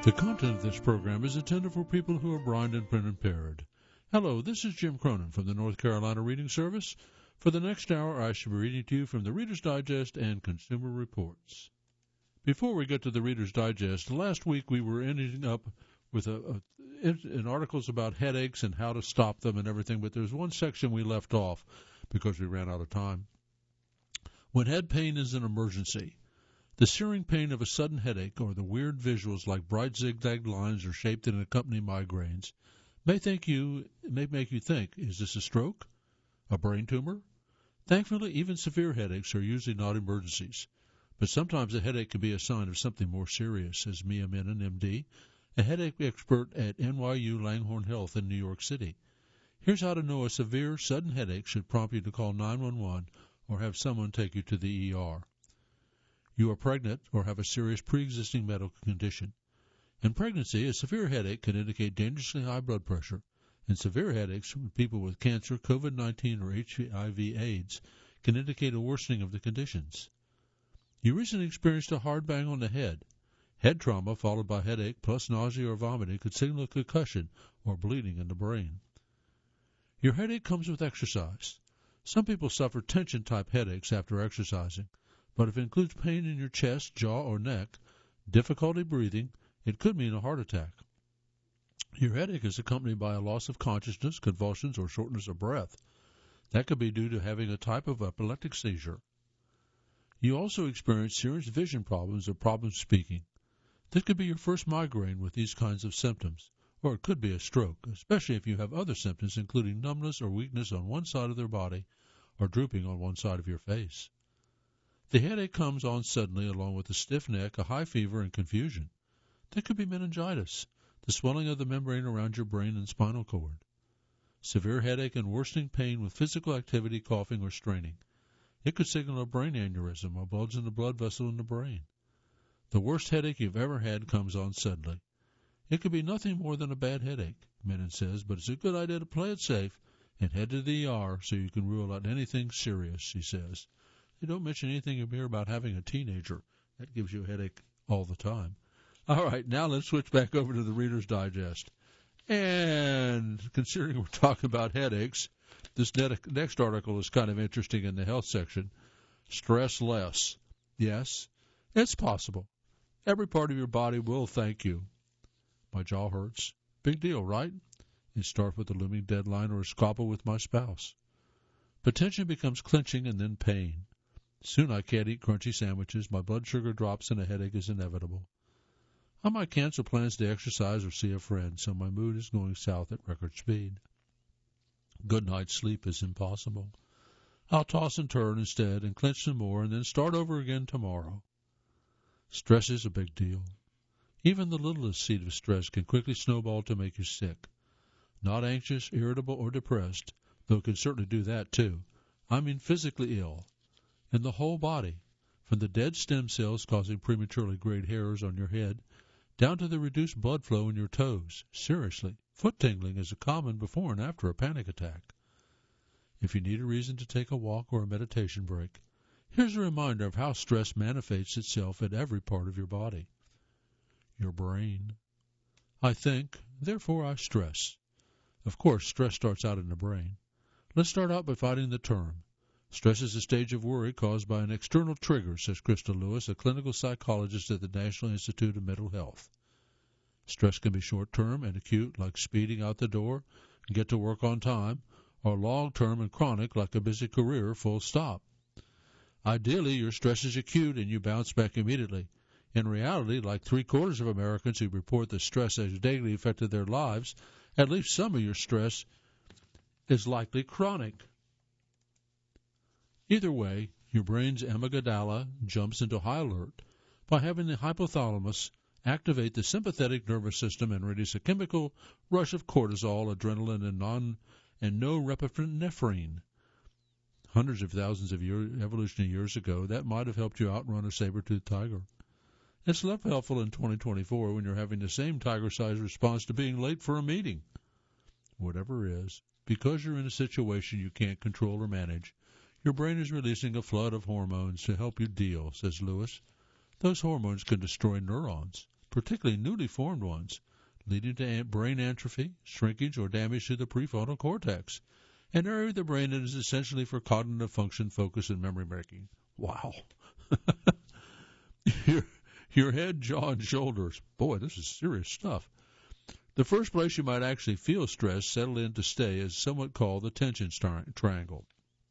The content of this program is intended for people who are blind and print impaired. Hello, this is Jim Cronin from the North Carolina Reading Service. For the next hour, I shall be reading to you from the Reader's Digest and Consumer Reports. Before we get to the Reader's Digest, last week we were ending up with in articles about headaches and how to stop them and everything, but there's one section we left off because we ran out of time. When head pain is an emergency. The searing pain of a sudden headache or the weird visuals like bright zigzag lines or shaped and accompanying migraines may make you think, is this a stroke? A brain tumor? Thankfully, even severe headaches are usually not emergencies. But sometimes a headache can be a sign of something more serious, says Mia Menon, MD, a headache expert at NYU Langhorne Health in New York City. Here's how to know a severe, sudden headache should prompt you to call 911 or have someone take you to the ER. You are pregnant or have a serious pre-existing medical condition. In pregnancy, a severe headache can indicate dangerously high blood pressure, and severe headaches from people with cancer, COVID-19, or HIV/AIDS can indicate a worsening of the conditions. You recently experienced a hard bang on the head. Head trauma followed by headache plus nausea or vomiting could signal concussion or bleeding in the brain. Your headache comes with exercise. Some people suffer tension-type headaches after exercising. But if it includes pain in your chest, jaw, or neck, difficulty breathing, it could mean a heart attack. Your headache is accompanied by a loss of consciousness, convulsions, or shortness of breath. That could be due to having a type of epileptic seizure. You also experience serious vision problems or problems speaking. This could be your first migraine with these kinds of symptoms, or it could be a stroke, especially if you have other symptoms including numbness or weakness on one side of their body or drooping on one side of your face. The headache comes on suddenly along with a stiff neck, a high fever, and confusion. That could be meningitis, the swelling of the membrane around your brain and spinal cord. Severe headache and worsening pain with physical activity, coughing, or straining. It could signal a brain aneurysm or bulge in the blood vessel in the brain. The worst headache you've ever had comes on suddenly. It could be nothing more than a bad headache, Menon says, but it's a good idea to play it safe and head to the ER so you can rule out anything serious, she says. They don't mention anything in here about having a teenager. That gives you a headache all the time. All right, now let's switch back over to the Reader's Digest. And considering we're talking about headaches, this next article is kind of interesting in the health section. Stress less. Yes, it's possible. Every part of your body will thank you. My jaw hurts. Big deal, right? You start with a looming deadline or a squabble with my spouse. But tension becomes clenching and then pain. Soon I can't eat crunchy sandwiches, my blood sugar drops, and a headache is inevitable. I might cancel plans to exercise or see a friend, so my mood is going south at record speed. Good night's sleep is impossible. I'll toss and turn instead and clench some more and then start over again tomorrow. Stress is a big deal. Even the littlest seed of stress can quickly snowball to make you sick. Not anxious, irritable, or depressed, though it can certainly do that too. I mean physically ill. In the whole body, from the dead stem cells causing prematurely grayed hairs on your head, down to the reduced blood flow in your toes. Seriously, foot tingling is a common before and after a panic attack. If you need a reason to take a walk or a meditation break, here's a reminder of how stress manifests itself in every part of your body. Your brain. I think, therefore I stress. Of course, stress starts out in the brain. Let's start out by finding the term. Stress is a stage of worry caused by an external trigger, says Krista Lewis, a clinical psychologist at the National Institute of Mental Health. Stress can be short-term and acute, like speeding out the door and get to work on time, or long-term and chronic, like a busy career, full stop. Ideally, your stress is acute and you bounce back immediately. In reality, like 3/4 of Americans who report that stress has daily affected their lives, at least some of your stress is likely chronic. Either way, your brain's amygdala jumps into high alert by having the hypothalamus activate the sympathetic nervous system and release a chemical rush of cortisol, adrenaline, and norepinephrine. Hundreds of thousands of evolutionary years ago, that might have helped you outrun a saber-toothed tiger. It's less helpful in 2024 when you're having the same tiger-sized response to being late for a meeting. Whatever it is, because you're in a situation you can't control or manage, your brain is releasing a flood of hormones to help you deal, says Lewis. Those hormones can destroy neurons, particularly newly formed ones, leading to brain atrophy, shrinkage, or damage to the prefrontal cortex, an area of the brain that is essentially for cognitive function, focus, and memory making. Wow. Your head, jaw, and shoulders. Boy, this is serious stuff. The first place you might actually feel stress settle in to stay is somewhat called the tension triangle.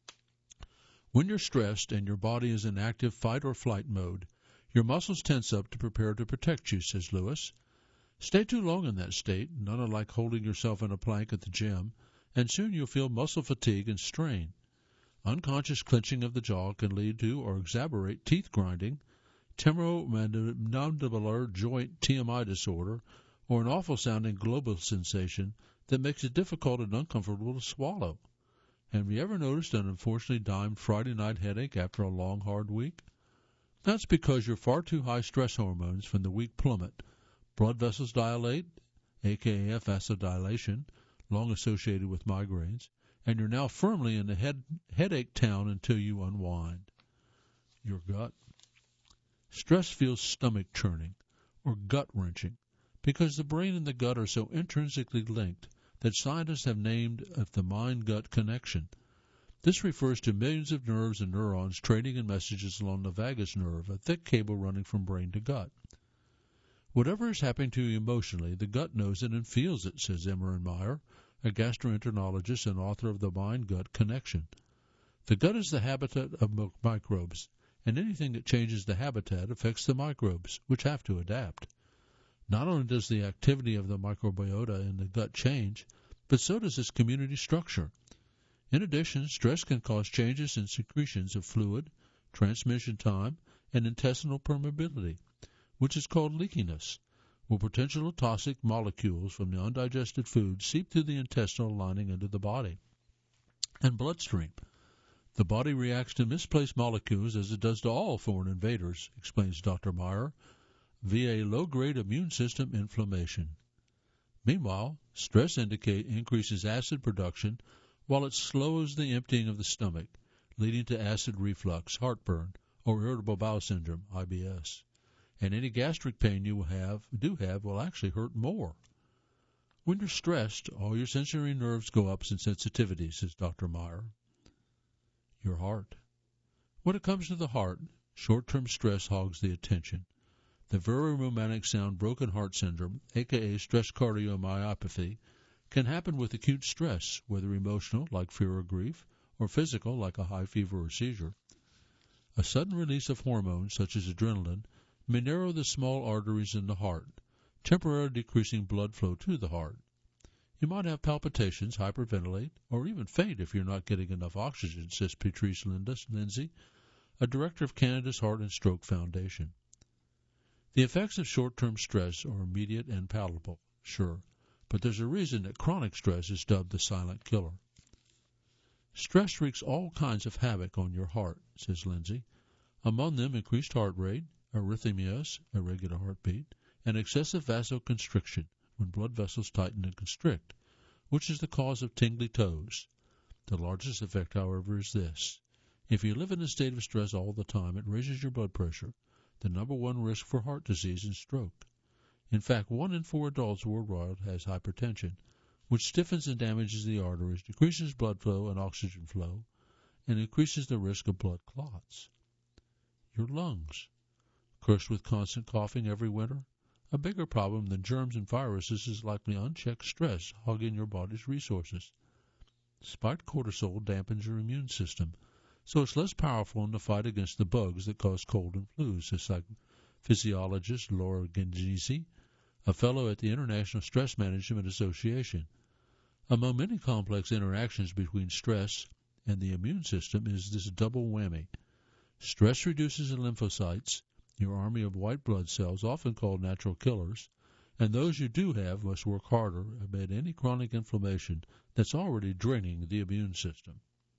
When you're stressed and your body is in active fight or flight mode, your muscles tense up to prepare to protect you, says Lewis. Stay too long in that state, not unlike holding yourself in a plank at the gym, and soon you'll feel muscle fatigue and strain. Unconscious clenching of the jaw can lead to or exacerbate teeth grinding, temporomandibular joint TMI disorder, or an awful-sounding global sensation that makes it difficult and uncomfortable to swallow. Have you ever noticed an unfortunately dimed Friday night headache after a long, hard week? That's because your far too high stress hormones from the week plummet. Blood vessels dilate, aka vasodilation, long associated with migraines, and you're now firmly in the headache town until you unwind. Your gut. Stress feels stomach churning or gut wrenching because the brain and the gut are so intrinsically linked that scientists have named the mind-gut connection. This refers to millions of nerves and neurons trading in messages along the vagus nerve, a thick cable running from brain to gut. Whatever is happening to you emotionally, the gut knows it and feels it, says Emerin Meyer, a gastroenterologist and author of The Mind-Gut Connection. The gut is the habitat of microbes, and anything that changes the habitat affects the microbes, which have to adapt. Not only does the activity of the microbiota in the gut change, but so does its community structure. In addition, stress can cause changes in secretions of fluid, transmission time, and intestinal permeability, which is called leakiness, where potential toxic molecules from the undigested food seep through the intestinal lining into the body and bloodstream. The body reacts to misplaced molecules as it does to all foreign invaders, explains Dr. Meyer, via low-grade immune system inflammation. Meanwhile, stress increases acid production while it slows the emptying of the stomach, leading to acid reflux, heartburn, or irritable bowel syndrome, IBS. And any gastric pain you do have will actually hurt more. When you're stressed, all your sensory nerves go up in sensitivity, says Dr. Meyer. Your heart. When it comes to the heart, short-term stress hogs the attention. The very romantic sound broken heart syndrome, aka stress cardiomyopathy, can happen with acute stress, whether emotional, like fear or grief, or physical, like a high fever or seizure. A sudden release of hormones, such as adrenaline, may narrow the small arteries in the heart, temporarily decreasing blood flow to the heart. You might have palpitations, hyperventilate, or even faint if you're not getting enough oxygen, says Patrice Lindsay, a director of Canada's Heart and Stroke Foundation. The effects of short-term stress are immediate and palatable, sure, but there's a reason that chronic stress is dubbed the silent killer. Stress wreaks all kinds of havoc on your heart, says Lindsay, among them increased heart rate, arrhythmias, irregular heartbeat, and excessive vasoconstriction, when blood vessels tighten and constrict, which is the cause of tingly toes. The largest effect, however, is this. If you live in a state of stress all the time, it raises your blood pressure, the number one risk for heart disease and stroke. In fact, 1 in 4 adults worldwide has hypertension, which stiffens and damages the arteries, decreases blood flow and oxygen flow, and increases the risk of blood clots. Your lungs. Cursed with constant coughing every winter? A bigger problem than germs and viruses is likely unchecked stress hogging your body's resources. Spiked cortisol dampens your immune system, so it's less powerful in the fight against the bugs that cause cold and flu, says physiologist Laura Genesi, a fellow at the International Stress Management Association. Among many complex interactions between stress and the immune system is this double whammy. Stress reduces the lymphocytes, your army of white blood cells, often called natural killers, and those you do have must work harder amid any chronic inflammation that's already draining the immune system.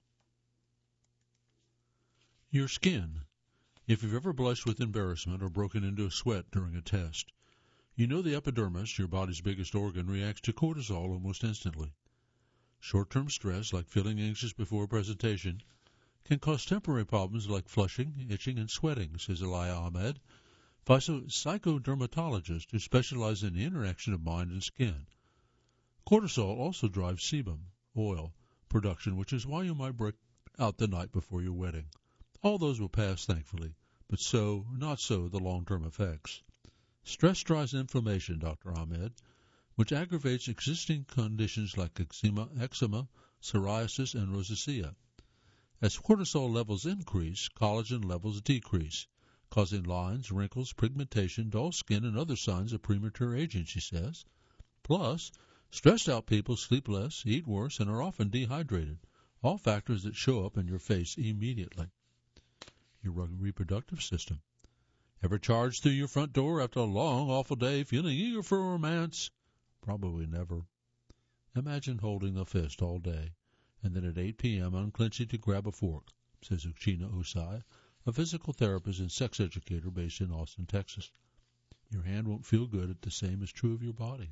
Your skin. If you've ever blushed with embarrassment or broken into a sweat during a test, you know the epidermis, your body's biggest organ, reacts to cortisol almost instantly. Short-term stress, like feeling anxious before a presentation, can cause temporary problems like flushing, itching, and sweating, says Elia Ahmed, psychodermatologists who specialize in the interaction of mind and skin. Cortisol also drives sebum, oil, production, which is why you might break out the night before your wedding. All those will pass, thankfully, but not so the long-term effects. Stress drives inflammation, Dr. Ahmed, which aggravates existing conditions like eczema, psoriasis, and rosacea. As cortisol levels increase, collagen levels decrease, causing lines, wrinkles, pigmentation, dull skin, and other signs of premature aging, she says. Plus, stressed out people sleep less, eat worse, and are often dehydrated, all factors that show up in your face immediately. Your reproductive system. Ever charge through your front door after a long, awful day, feeling eager for romance? Probably never. Imagine holding a fist all day, and then at 8 p.m. unclenching to grab a fork, says Uchina Osai, a physical therapist and sex educator based in Austin, Texas. Your hand won't feel good. The same is true of your body.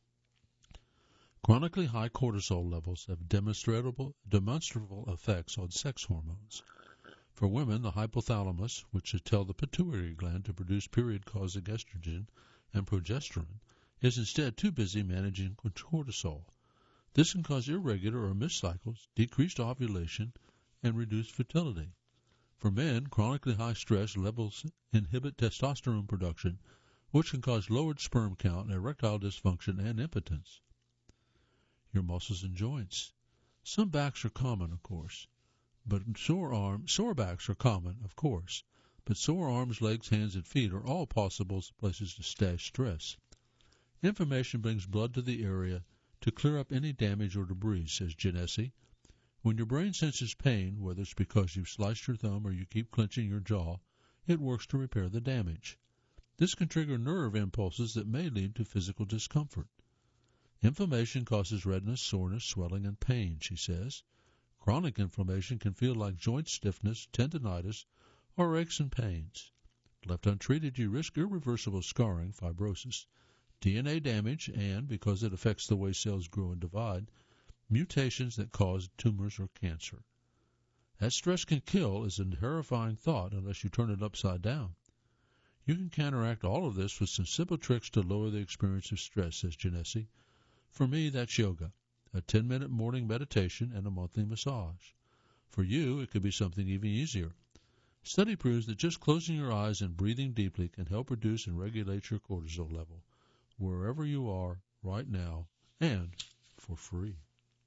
Chronically high cortisol levels have demonstrable effects on sex hormones. For women, the hypothalamus, which should tell the pituitary gland to produce period-causing estrogen and progesterone, is instead too busy managing cortisol. This can cause irregular or missed cycles, decreased ovulation, and reduced fertility. For men, chronically high stress levels inhibit testosterone production, which can cause lowered sperm count, erectile dysfunction, and impotence. Your muscles and joints. Some backs are common, of course, but sore backs are common, of course, but sore arms, legs, hands, and feet are all possible places to stash stress. Inflammation brings blood to the area to clear up any damage or debris, says Genesi. When your brain senses pain, whether it's because you've sliced your thumb or you keep clenching your jaw, it works to repair the damage. This can trigger nerve impulses that may lead to physical discomfort. Inflammation causes redness, soreness, swelling, and pain, she says. Chronic inflammation can feel like joint stiffness, tendinitis, or aches and pains. Left untreated, you risk irreversible scarring, fibrosis, DNA damage, and, because it affects the way cells grow and divide, mutations that cause tumors or cancer. That stress can kill is a terrifying thought unless you turn it upside down. You can counteract all of this with some simple tricks to lower the experience of stress, says Genesi. For me, that's yoga, a 10-minute morning meditation, and a monthly massage. For you, it could be something even easier. Study proves that just closing your eyes and breathing deeply can help reduce and regulate your cortisol level, wherever you are right now, and for free.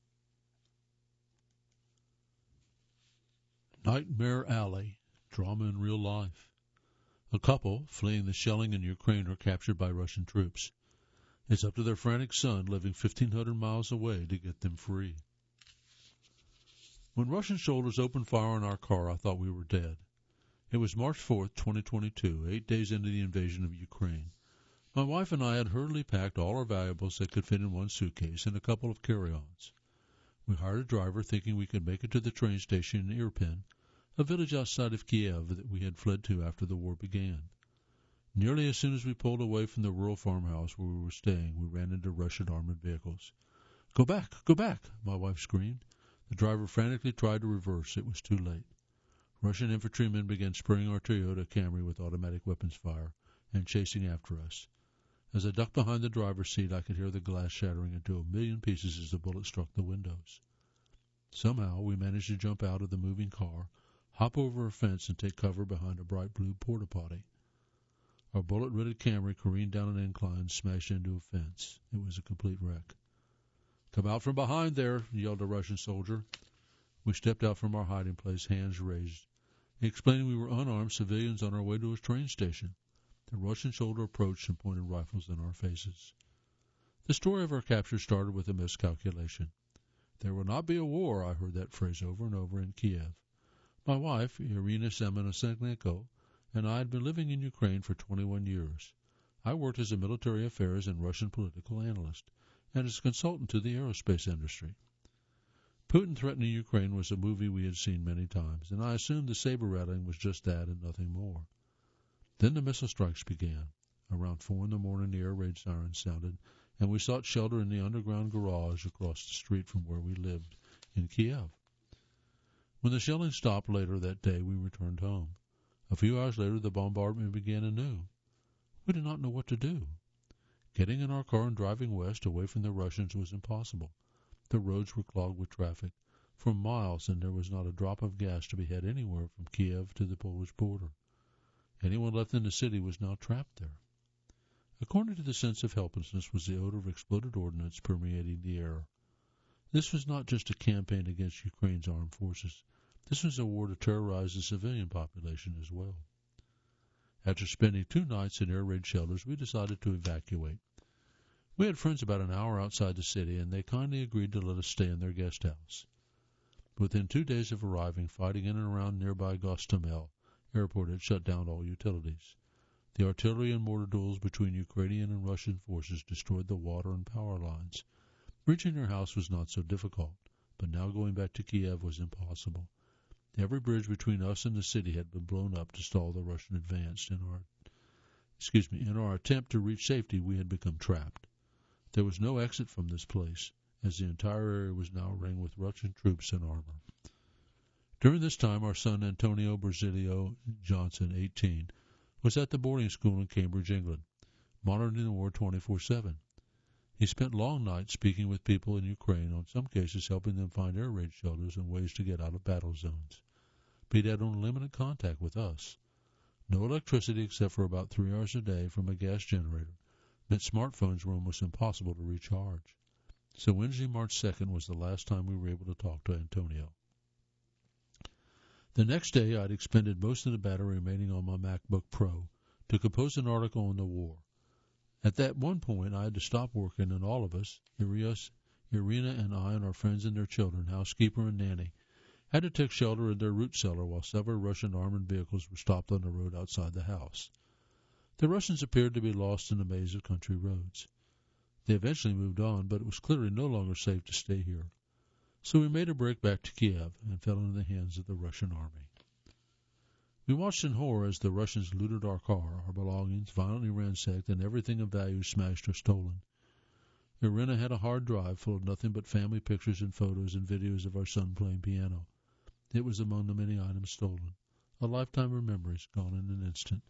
Nightmare Alley, drama in real life. A couple fleeing the shelling in Ukraine are captured by Russian troops. It's up to their frantic son living 1,500 miles away to get them free. When Russian soldiers opened fire on our car, I thought we were dead. It was March 4th, 2022, 8 days into the invasion of Ukraine. My wife and I had hurriedly packed all our valuables that could fit in one suitcase and a couple of carry-ons. We hired a driver thinking we could make it to the train station in Irpin, a village outside of Kiev that we had fled to after the war began. Nearly as soon as we pulled away from the rural farmhouse where we were staying, we ran into Russian armored vehicles. Go back! Go back! My wife screamed. The driver frantically tried to reverse. It was too late. Russian infantrymen began spraying our Toyota Camry with automatic weapons fire and chasing after us. As I ducked behind the driver's seat, I could hear the glass shattering into a million pieces as the bullet struck the windows. Somehow, we managed to jump out of the moving car, hop over a fence, and take cover behind a bright blue porta-potty. Our bullet-riddled Camry careened down an incline and smashed into a fence. It was a complete wreck. Come out from behind there, yelled a Russian soldier. We stepped out from our hiding place, hands raised, explaining we were unarmed civilians on our way to a train station. The Russian soldier approached and pointed rifles in our faces. The story of our capture started with a miscalculation. There will not be a war, I heard that phrase over and over in Kiev. My wife, Irina Semenosenko, and I had been living in Ukraine for 21 years. I worked as a military affairs and Russian political analyst, and as a consultant to the aerospace industry. Putin threatening Ukraine was a movie we had seen many times, and I assumed the saber rattling was just that and nothing more. Then the missile strikes began. Around 4 a.m, the air raid sirens sounded, and we sought shelter in the underground garage across the street from where we lived, in Kiev. When the shelling stopped later that day, we returned home. A few hours later, the bombardment began anew. We did not know what to do. Getting in our car and driving west, away from the Russians, was impossible. The roads were clogged with traffic for miles, and there was not a drop of gas to be had anywhere from Kiev to the Polish border. Anyone left in the city was now trapped there. According to the sense of helplessness was the odor of exploded ordnance permeating the air. This was not just a campaign against Ukraine's armed forces. This was a war to terrorize the civilian population as well. After spending 2 nights in air raid shelters, we decided to evacuate. We had friends about an hour outside the city, and they kindly agreed to let us stay in their guest house. Within 2 days of arriving, fighting in and around nearby Gostomel airport had shut down all utilities. The artillery and mortar duels between Ukrainian and Russian forces destroyed the water and power lines. Reaching their house was not so difficult, but now going back to Kiev was impossible. Every bridge between us and the city had been blown up to stall the Russian advance. In our attempt to reach safety, we had become trapped. There was no exit from this place, as the entire area was now ringed with Russian troops in armor. During this time, our son Antonio Barzilio Johnson, 18, was at the boarding school in Cambridge, England, monitoring the war 24/7. He spent long nights speaking with people in Ukraine, on some cases helping them find air raid shelters and ways to get out of battle zones. But he had only limited contact with us. No electricity except for about 3 hours a day from a gas generator meant smartphones were almost impossible to recharge. So Wednesday, March 2nd was the last time we were able to talk to Antonio. The next day, I'd expended most of the battery remaining on my MacBook Pro to compose an article on the war. At that one point, I had to stop working, and all of us, Irina and I and our friends and their children, housekeeper and nanny, had to take shelter in their root cellar while several Russian armored vehicles were stopped on the road outside the house. The Russians appeared to be lost in a maze of country roads. They eventually moved on, but it was clearly no longer safe to stay here. So we made a break back to Kiev and fell into the hands of the Russian army. We watched in horror as the Russians looted our car, our belongings violently ransacked, and everything of value smashed or stolen. Irina had a hard drive full of nothing but family pictures and photos and videos of our son playing piano. It was among the many items stolen, a lifetime of memories gone in an instant.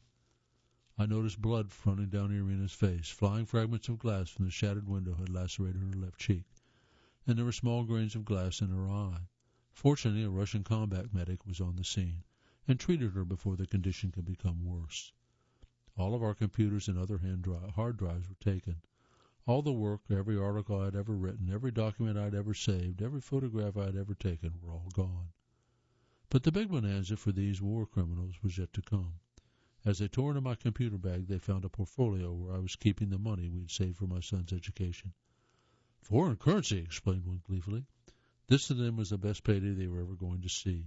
I noticed blood running down Irina's face. Flying fragments of glass from the shattered window had lacerated her left cheek, and there were small grains of glass in her eye. Fortunately, a Russian combat medic was on the scene and treated her before the condition could become worse. All of our computers and other hard drives were taken. All the work, every article I had ever written, every document I had ever saved, every photograph I had ever taken were all gone. But the big bonanza for these war criminals was yet to come. As they tore into my computer bag, they found a portfolio where I was keeping the money we'd saved for my son's education. "Foreign currency," explained one gleefully. This to them was the best payday they were ever going to see.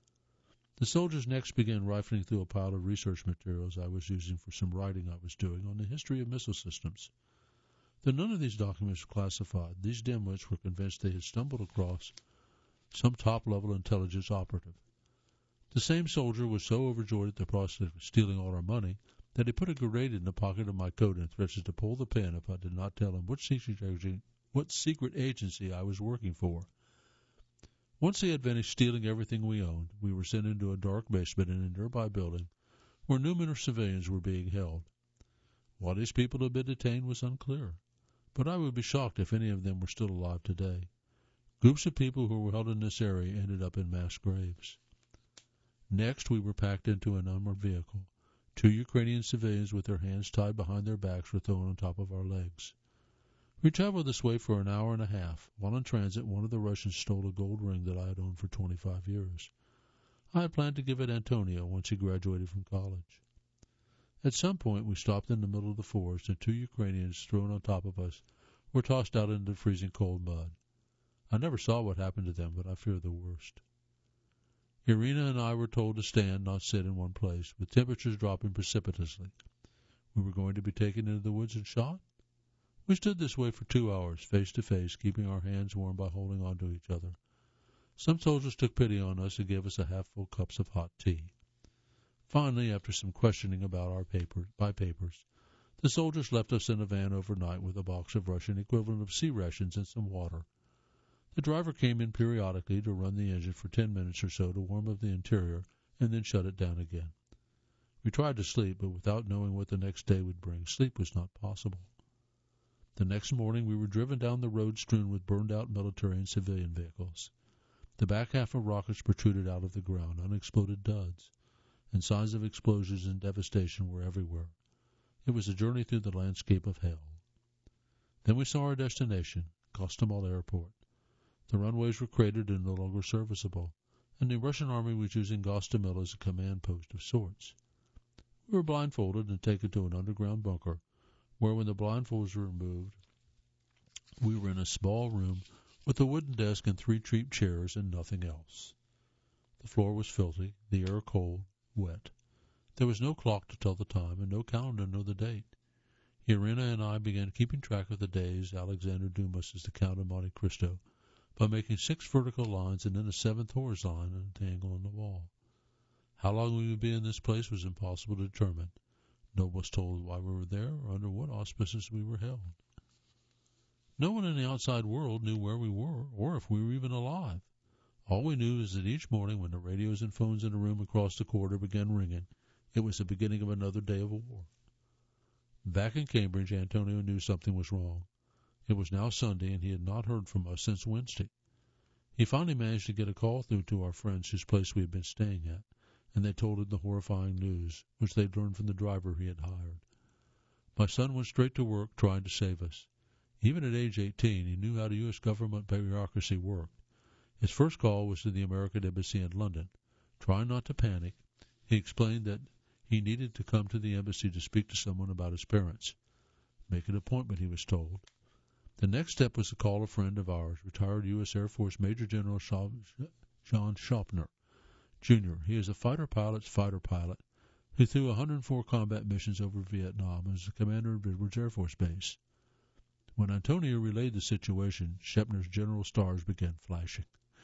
The soldiers next began rifling through a pile of research materials I was using for some writing I was doing on the history of missile systems. Though none of these documents were classified, these dimwits were convinced they had stumbled across some top-level intelligence operative. The same soldier was so overjoyed at the prospect of stealing all our money that he put a grenade in the pocket of my coat and threatened to pull the pin if I did not tell him what secret agency I was working for. Once he had finished stealing everything we owned, we were sent into a dark basement in a nearby building where numerous civilians were being held. Why these people had been detained was unclear, but I would be shocked if any of them were still alive today. Groups of people who were held in this area ended up in mass graves. Next, we were packed into an unarmored vehicle. 2 Ukrainian civilians with their hands tied behind their backs were thrown on top of our legs. We traveled this way for an hour and a half. While in transit, one of the Russians stole a gold ring that I had owned for 25 years. I had planned to give it Antonio once he graduated from college. At some point, we stopped in the middle of the forest, and 2 Ukrainians thrown on top of us were tossed out into the freezing cold mud. I never saw what happened to them, but I fear the worst. Irina and I were told to stand, not sit in one place, with temperatures dropping precipitously. We were going to be taken into the woods and shot? We stood this way for 2 hours, face to face, keeping our hands warm by holding on to each other. Some soldiers took pity on us and gave us a half-full cups of hot tea. Finally, after some questioning about our papers, the soldiers left us in a van overnight with a box of Russian equivalent of sea rations and some water. The driver came in periodically to run the engine for 10 minutes or so to warm up the interior and then shut it down again. We tried to sleep, but without knowing what the next day would bring, sleep was not possible. The next morning we were driven down the road strewn with burned-out military and civilian vehicles. The back half of rockets protruded out of the ground, unexploded duds, and signs of explosions and devastation were everywhere. It was a journey through the landscape of hell. Then we saw our destination, Kostomal Airport. The runways were cratered and no longer serviceable, and the Russian army was using Gostomel as a command post of sorts. We were blindfolded and taken to an underground bunker, where when the blindfolds were removed, we were in a small room with a wooden desk and 3 cheap chairs and nothing else. The floor was filthy, the air cold, wet. There was no clock to tell the time and no calendar to know the date. Irina and I began keeping track of the days, Alexander Dumas as the Count of Monte Cristo, by making 6 vertical lines and then a 7th horizontal line at an angle on the wall. How long we would be in this place was impossible to determine. No one was told why we were there or under what auspices we were held. No one in the outside world knew where we were or if we were even alive. All we knew is that each morning when the radios and phones in the room across the corridor began ringing, it was the beginning of another day of war. Back in Cambridge, Antonio knew something was wrong. It was now Sunday, and he had not heard from us since Wednesday. He finally managed to get a call through to our friends whose place we had been staying at, and they told him the horrifying news, which they'd learned from the driver he had hired. My son went straight to work trying to save us. Even at age 18, he knew how the U.S. government bureaucracy worked. His first call was to the American Embassy in London. Trying not to panic, he explained that he needed to come to the embassy to speak to someone about his parents. Make an appointment, he was told. The next step was to call a friend of ours, retired U.S. Air Force Major General John Schopner, Jr. He is a fighter pilot who flew 104 combat missions over Vietnam and was the commander of Edwards Air Force Base. When Antonio relayed the situation, Schopner's general stars began flashing.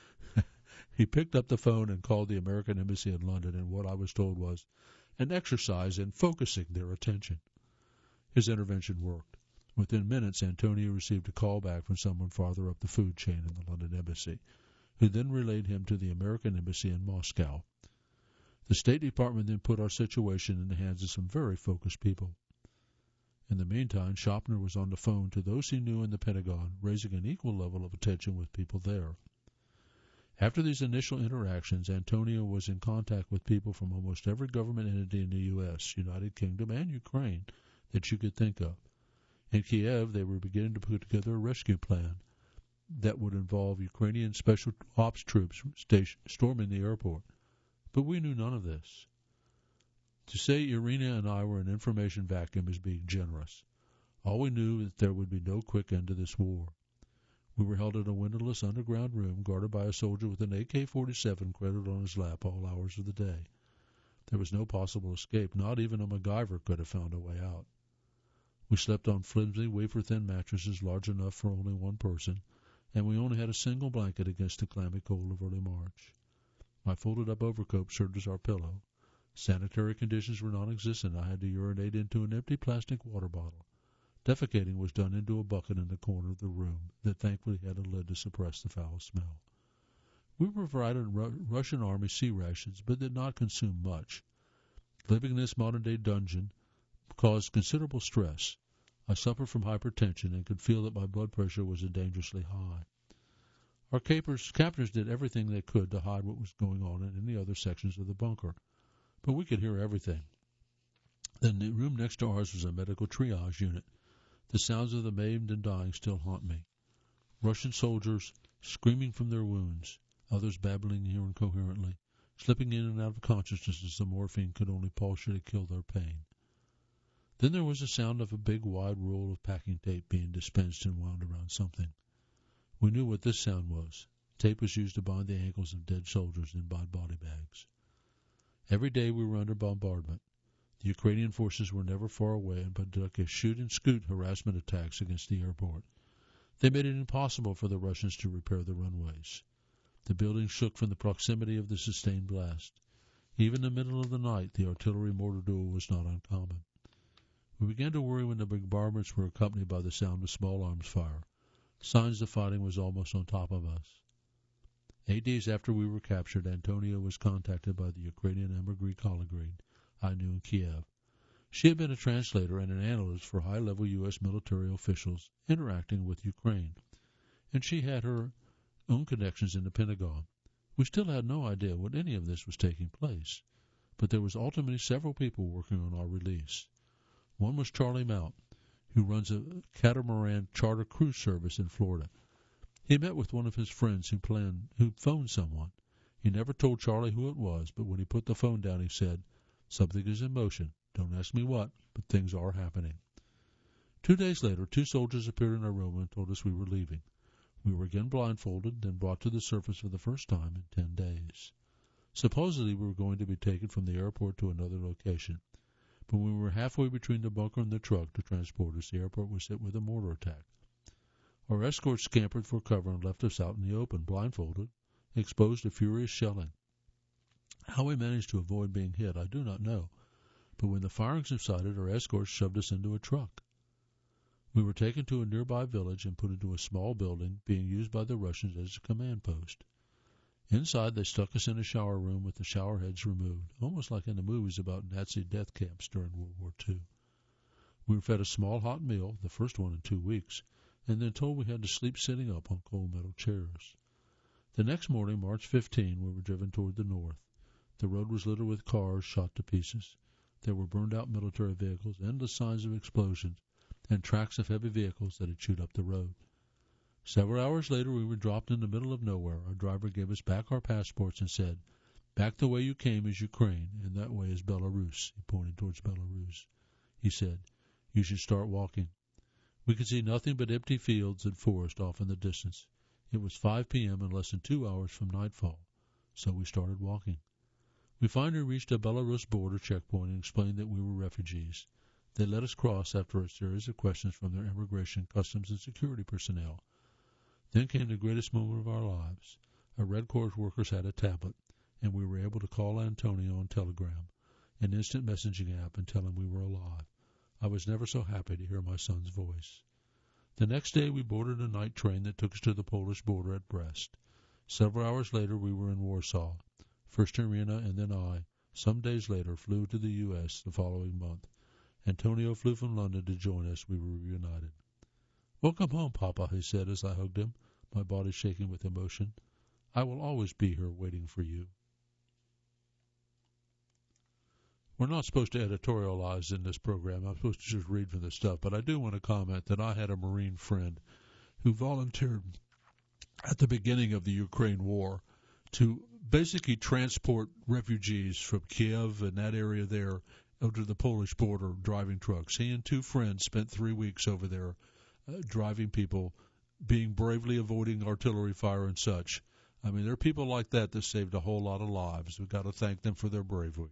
He picked up the phone and called the American Embassy in London in what I was told was an exercise in focusing their attention. His intervention worked. Within minutes, Antonio received a call back from someone farther up the food chain in the London Embassy, who then relayed him to the American Embassy in Moscow. The State Department then put our situation in the hands of some very focused people. In the meantime, Schopner was on the phone to those he knew in the Pentagon, raising an equal level of attention with people there. After these initial interactions, Antonio was in contact with people from almost every government entity in the U.S., United Kingdom, and Ukraine that you could think of. In Kiev, they were beginning to put together a rescue plan that would involve Ukrainian special ops troops storming the airport. But we knew none of this. To say Irina and I were in an information vacuum is being generous. All we knew was that there would be no quick end to this war. We were held in a windowless underground room guarded by a soldier with an AK-47 cradled on his lap all hours of the day. There was no possible escape. Not even a MacGyver could have found a way out. We slept on flimsy, wafer-thin mattresses large enough for only one person, and we only had a single blanket against the clammy cold of early March. My folded-up overcoat served as our pillow. Sanitary conditions were non-existent. I had to urinate into an empty plastic water bottle. Defecating was done into a bucket in the corner of the room that thankfully had a lid to suppress the foul smell. We were provided Russian Army sea rations, but did not consume much. Living in this modern-day dungeon caused considerable stress. I suffered from hypertension and could feel that my blood pressure was dangerously high. Our captors did everything they could to hide what was going on in any other sections of the bunker, but we could hear everything. The room next to ours was a medical triage unit. The sounds of the maimed and dying still haunt me. Russian soldiers screaming from their wounds, others babbling here incoherently, slipping in and out of consciousness as the morphine could only partially kill their pain. Then there was the sound of a big wide roll of packing tape being dispensed and wound around something. We knew what this sound was. Tape was used to bind the ankles of dead soldiers and bind body bags. Every day we were under bombardment. The Ukrainian forces were never far away and conducted shoot-and-scoot harassment attacks against the airport. They made it impossible for the Russians to repair the runways. The buildings shook from the proximity of the sustained blast. Even in the middle of the night, the artillery mortar duel was not uncommon. We began to worry when the bombardments were accompanied by the sound of small arms fire. Signs the fighting was almost on top of us. 8 days after we were captured, Antonio was contacted by the Ukrainian Emigre Collegrade, I knew in Kiev. She had been a translator and an analyst for high-level U.S. military officials interacting with Ukraine, and she had her own connections in the Pentagon. We still had no idea what any of this was taking place, but there was ultimately several people working on our release. One was Charlie Mount, who runs a catamaran charter cruise service in Florida. He met with one of his friends who phoned someone. He never told Charlie who it was, but when he put the phone down, he said, "Something is in motion. Don't ask me what, but things are happening." 2 days later, 2 soldiers appeared in our room and told us we were leaving. We were again blindfolded, then brought to the surface for the first time in 10 days. Supposedly, we were going to be taken from the airport to another location. But when we were halfway between the bunker and the truck to transport us, the airport was hit with a mortar attack. Our escorts scampered for cover and left us out in the open, blindfolded, exposed to furious shelling. How we managed to avoid being hit, I do not know, but when the firing subsided, our escorts shoved us into a truck. We were taken to a nearby village and put into a small building being used by the Russians as a command post. Inside, they stuck us in a shower room with the shower heads removed, almost like in the movies about Nazi death camps during World War II. We were fed a small hot meal, the first one in 2 weeks, and then told we had to sleep sitting up on cold metal chairs. The next morning, March 15, we were driven toward the north. The road was littered with cars shot to pieces. There were burned-out military vehicles, endless signs of explosions, and tracks of heavy vehicles that had chewed up the road. Several hours later, we were dropped in the middle of nowhere. Our driver gave us back our passports and said, "Back the way you came is Ukraine, and that way is Belarus." He pointed towards Belarus. He said, "You should start walking." We could see nothing but empty fields and forest off in the distance. It was 5 p.m. and less than 2 hours from nightfall, so we started walking. We finally reached a Belarus border checkpoint and explained that we were refugees. They let us cross after a series of questions from their immigration, customs, and security personnel. Then came the greatest moment of our lives. Our Red Cross workers had a tablet, and we were able to call Antonio on Telegram, an instant messaging app, and tell him we were alive. I was never so happy to hear my son's voice. The next day we boarded a night train that took us to the Polish border at Brest. Several hours later we were in Warsaw. First Irina and then I, some days later, flew to the U.S. the following month. Antonio flew from London to join us. We were reunited. "Welcome home, Papa," he said as I hugged him, my body shaking with emotion. "I will always be here waiting for you." We're not supposed to editorialize in this program. I'm supposed to just read from the stuff, but I do want to comment that I had a Marine friend who volunteered at the beginning of the Ukraine war to basically transport refugees from Kiev and that area there over to the Polish border driving trucks. He and 2 friends spent 3 weeks over there driving people, being bravely avoiding artillery fire and such. I mean, there are people like that saved a whole lot of lives. We've got to thank them for their bravery.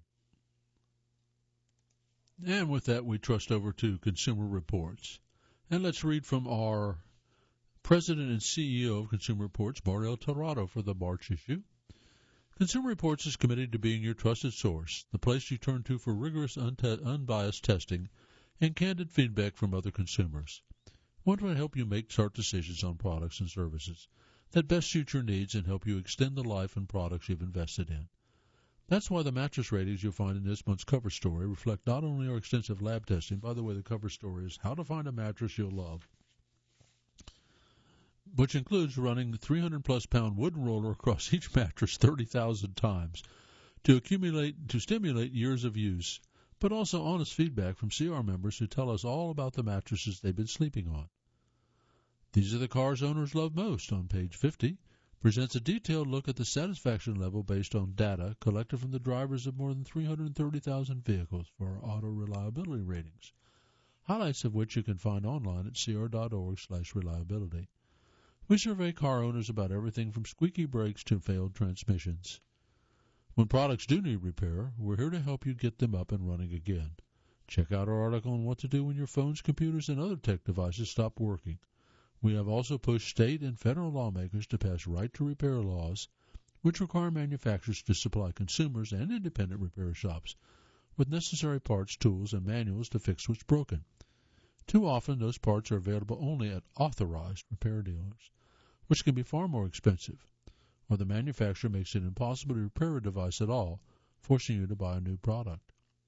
And with that, we trust over to Consumer Reports. And let's read from our President and CEO of Consumer Reports, Mario Torrado, for the March issue. Consumer Reports is committed to being your trusted source, the place you turn to for rigorous, unbiased testing and candid feedback from other consumers. We want to help you make smart decisions on products and services that best suit your needs and help you extend the life and products you've invested in. That's why the mattress ratings you'll find in this month's cover story reflect not only our extensive lab testing. By the way, the cover story is how to find a mattress you'll love, which includes running the 300-plus pound wooden roller across each mattress 30,000 times to stimulate years of use, but also honest feedback from CR members who tell us all about the mattresses they've been sleeping on. These are the cars owners love most on page 50. Presents a detailed look at the satisfaction level based on data collected from the drivers of more than 330,000 vehicles for our auto reliability ratings, highlights of which you can find online at cr.org/reliability. We survey car owners about everything from squeaky brakes to failed transmissions. When products do need repair, we're here to help you get them up and running again. Check out our article on what to do when your phones, computers, and other tech devices stop working. We have also pushed state and federal lawmakers to pass right-to-repair laws, which require manufacturers to supply consumers and independent repair shops with necessary parts, tools, and manuals to fix what's broken. Too often, those parts are available only at authorized repair dealers, which can be far more expensive, or the manufacturer makes it impossible to repair a device at all, forcing you to buy a new product.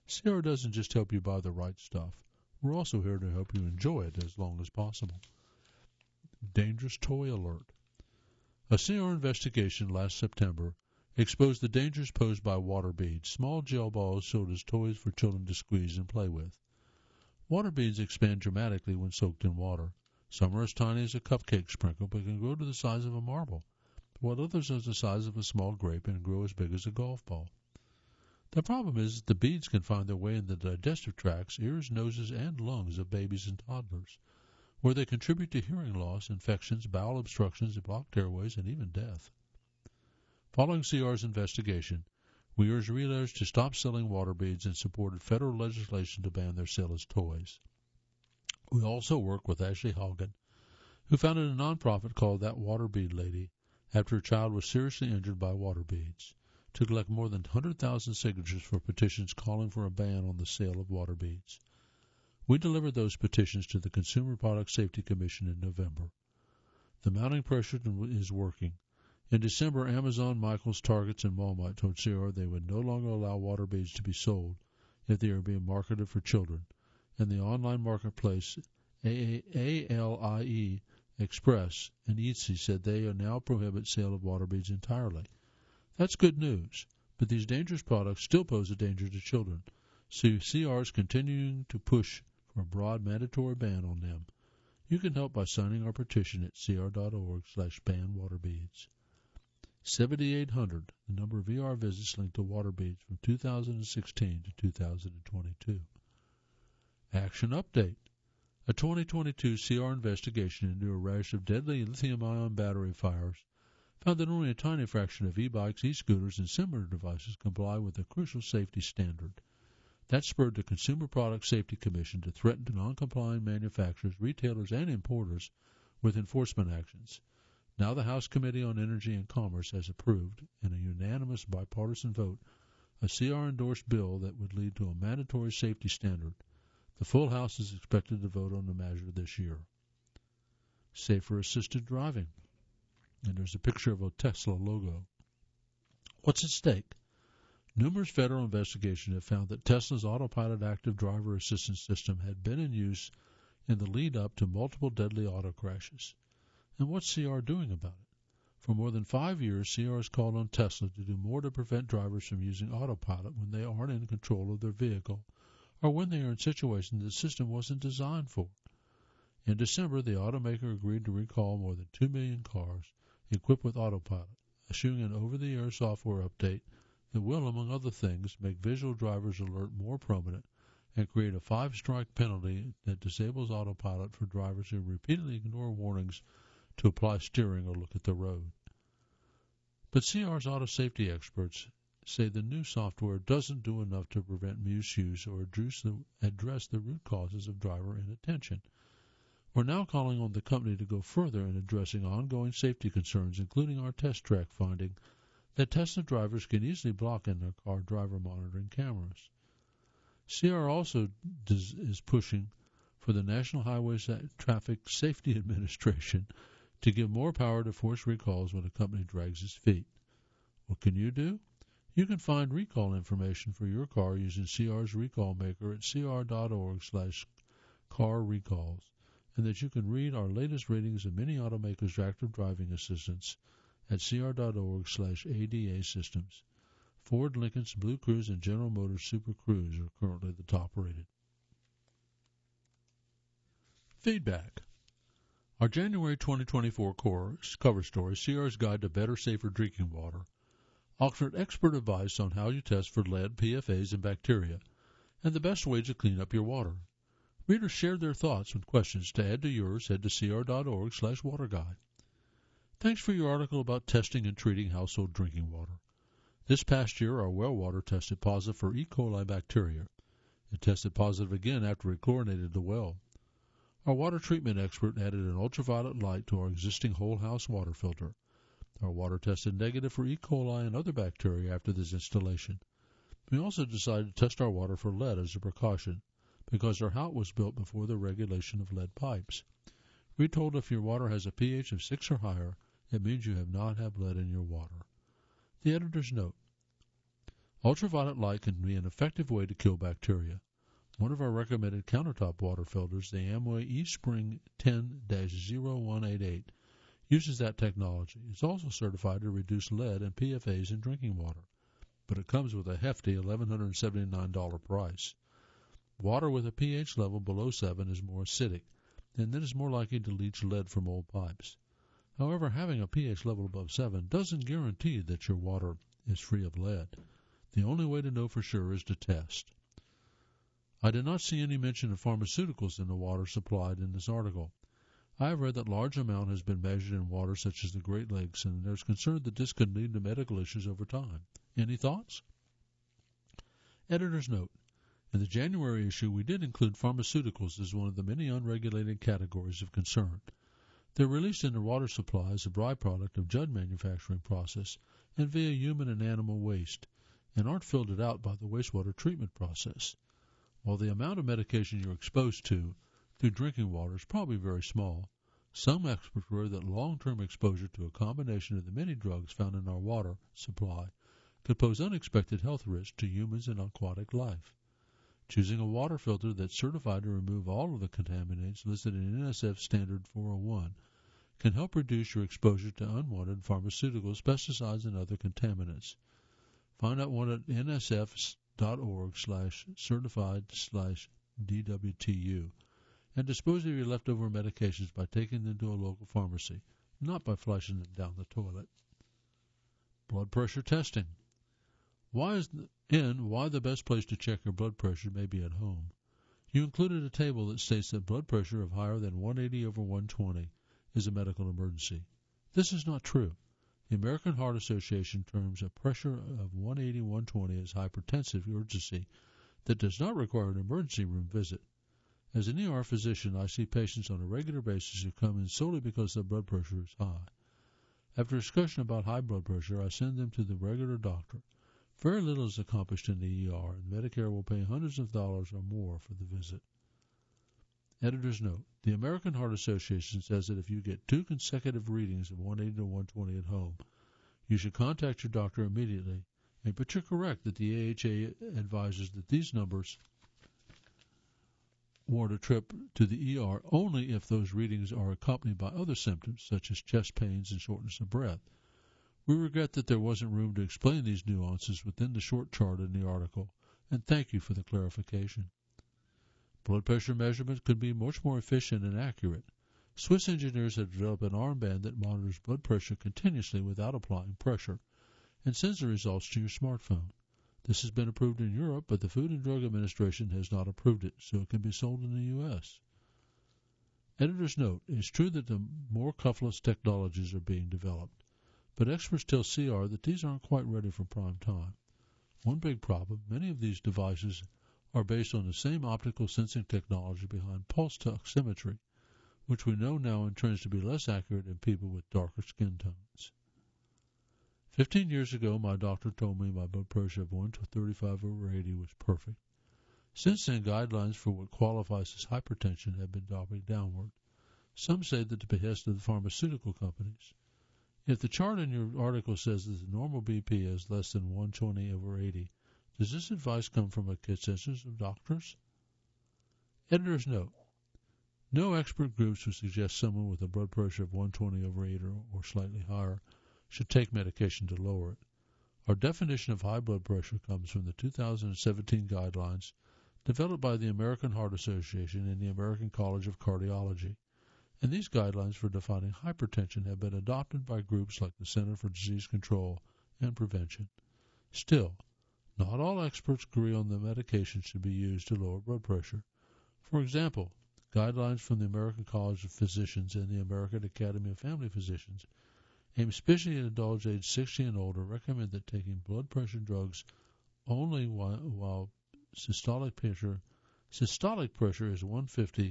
CR doesn't just help you buy the right stuff. We're also here to help you enjoy it as long as possible. Dangerous Toy Alert. A CR investigation last September exposed the dangers posed by water beads, small gel balls sold as toys for children to squeeze and play with. Water beads expand dramatically when soaked in water. Some are as tiny as a cupcake sprinkle but can grow to the size of a marble, while others are the size of a small grape and grow as big as a golf ball. The problem is that the beads can find their way in the digestive tracts, ears, noses, and lungs of babies and toddlers, where they contribute to hearing loss, infections, bowel obstructions, blocked airways, and even death. Following CR's investigation, we urged retailers to stop selling water beads and supported federal legislation to ban their sale as toys. We also work with Ashley Haugen, who founded a nonprofit called That Water Bead Lady after her child was seriously injured by water beads, to collect more than 100,000 signatures for petitions calling for a ban on the sale of water beads. We delivered those petitions to the Consumer Product Safety Commission in November. The mounting pressure is working. In December, Amazon, Michaels, Targets, and Walmart told CR they would no longer allow water beads to be sold if they are being marketed for children, and the online marketplace ALIE Express and Etsy said they now prohibit sale of water beads entirely. That's good news, but these dangerous products still pose a danger to children, so CR is continuing to push for a broad mandatory ban on them. You can help by signing our petition at cr.org/ban-waterbeads. 7,800, the number of ER visits linked to water beads from 2016 to 2022. Action update. A 2022 CR investigation into a rash of deadly lithium-ion battery fires found that only a tiny fraction of e-bikes, e-scooters, and similar devices comply with a crucial safety standard. That spurred the Consumer Product Safety Commission to threaten non-complying manufacturers, retailers, and importers with enforcement actions. Now the House Committee on Energy and Commerce has approved, in a unanimous bipartisan vote, a CR-endorsed bill that would lead to a mandatory safety standard. The full House is expected to vote on the measure this year. Safer assisted driving. And there's a picture of a Tesla logo. What's at stake? Numerous federal investigations have found that Tesla's autopilot active driver assistance system had been in use in the lead-up to multiple deadly auto crashes. And what's CR doing about it? For more than 5 years, CR has called on Tesla to do more to prevent drivers from using autopilot when they aren't in control of their vehicle or when they are in situations the system wasn't designed for. In December, the automaker agreed to recall more than 2 million cars equipped with autopilot, issuing an over-the-air software update that will, among other things, make visual driver's alert more prominent and create a 5-strike penalty that disables autopilot for drivers who repeatedly ignore warnings to apply steering or look at the road. But CR's auto safety experts say the new software doesn't do enough to prevent misuse or address the root causes of driver inattention. We're now calling on the company to go further in addressing ongoing safety concerns, including our test track finding that Tesla drivers can easily block in their car driver monitoring cameras. CR also is pushing for the National Highway Traffic Safety Administration to give more power to force recalls when a company drags its feet. What can you do? You can find recall information for your car using CR's Recall Maker at cr.org/car recalls, and that you can read our latest ratings of many automakers' active driving assistants at cr.org/ADA systems. Ford, Lincoln's Blue Cruise, and General Motors Super Cruise are currently the top rated. Feedback. Our January 2024 cover story, CR's Guide to Better, Safer Drinking Water, offered expert advice on how you test for lead, PFAS, and bacteria, and the best way to clean up your water. Readers shared their thoughts and questions. To add to yours, head to cr.org/waterguide. Thanks for your article about testing and treating household drinking water. This past year, our well water tested positive for E. coli bacteria. It tested positive again after we chlorinated the well. Our water treatment expert added an ultraviolet light to our existing whole house water filter. Our water tested negative for E. coli and other bacteria after this installation. We also decided to test our water for lead as a precaution, because our house was built before the regulation of lead pipes. We're told if your water has a pH of 6 or higher, it means you have not had lead in your water. The editor's note. Ultraviolet light can be an effective way to kill bacteria. One of our recommended countertop water filters, the Amway eSpring 10-0188, uses that technology. It's also certified to reduce lead and PFAs in drinking water, but it comes with a hefty $1,179 price. Water with a pH level below 7 is more acidic, and then is more likely to leach lead from old pipes. However, having a pH level above 7 doesn't guarantee that your water is free of lead. The only way to know for sure is to test. I did not see any mention of pharmaceuticals in the water supplied in this article. I have read that large amount has been measured in water such as the Great Lakes, and there's concern that this could lead to medical issues over time. Any thoughts? Editor's note. In the January issue, we did include pharmaceuticals as one of the many unregulated categories of concern. They're released into water supply as a byproduct of judd manufacturing process and via human and animal waste, and aren't filtered out by the wastewater treatment process. While the amount of medication you're exposed to through drinking water is probably very small, some experts worry that long-term exposure to a combination of the many drugs found in our water supply could pose unexpected health risks to humans and aquatic life. Choosing a water filter that's certified to remove all of the contaminants listed in NSF Standard 401 can help reduce your exposure to unwanted pharmaceuticals, pesticides, and other contaminants. Find out one at nsf.org/certified/DWTU and dispose of your leftover medications by taking them to a local pharmacy, not by flushing them down the toilet. Blood pressure testing. Why the best place to check your blood pressure may be at home. You included a table that states that blood pressure of higher than 180/120 is a medical emergency. This is not true. The American Heart Association terms a pressure of 180/120 as hypertensive emergency that does not require an emergency room visit. As an ER physician, I see patients on a regular basis who come in solely because their blood pressure is high. After discussion about high blood pressure, I send them to the regular doctor. Very little is accomplished in the ER, and Medicare will pay hundreds of dollars or more for the visit. Editor's note. The American Heart Association says that if you get 2 consecutive readings of 180/120 at home, you should contact your doctor immediately, but you're correct that the AHA advises that these numbers warrant a trip to the ER only if those readings are accompanied by other symptoms, such as chest pains and shortness of breath. We regret that there wasn't room to explain these nuances within the short chart in the article, and thank you for the clarification. Blood pressure measurements could be much more efficient and accurate. Swiss engineers have developed an armband that monitors blood pressure continuously without applying pressure and sends the results to your smartphone. This has been approved in Europe, but the Food and Drug Administration has not approved it, so it can be sold in the U.S. Editor's note. It is true that more cuffless technologies are being developed, but experts tell CR that these aren't quite ready for prime time. One big problem, many of these devices are based on the same optical sensing technology behind pulse oximetry, which we know now trends to be less accurate in people with darker skin tones. 15 years ago, my doctor told me my blood pressure of 135/80 was perfect. Since then, guidelines for what qualifies as hypertension have been dropping downward. Some say that the behest of the pharmaceutical companies. If the chart in your article says that the normal BP is less than 120/80, does this advice come from a consensus of doctors? Editor's note. No expert groups would suggest someone with a blood pressure of 120/80 or slightly higher should take medication to lower it. Our definition of high blood pressure comes from the 2017 guidelines developed by the American Heart Association and the American College of Cardiology, and these guidelines for defining hypertension have been adopted by groups like the Center for Disease Control and Prevention. Still, not all experts agree on the medication should be used to lower blood pressure. For example, guidelines from the American College of Physicians and the American Academy of Family Physicians aimed especially at adults aged 60 and older recommend that taking blood pressure drugs only while systolic pressure is 150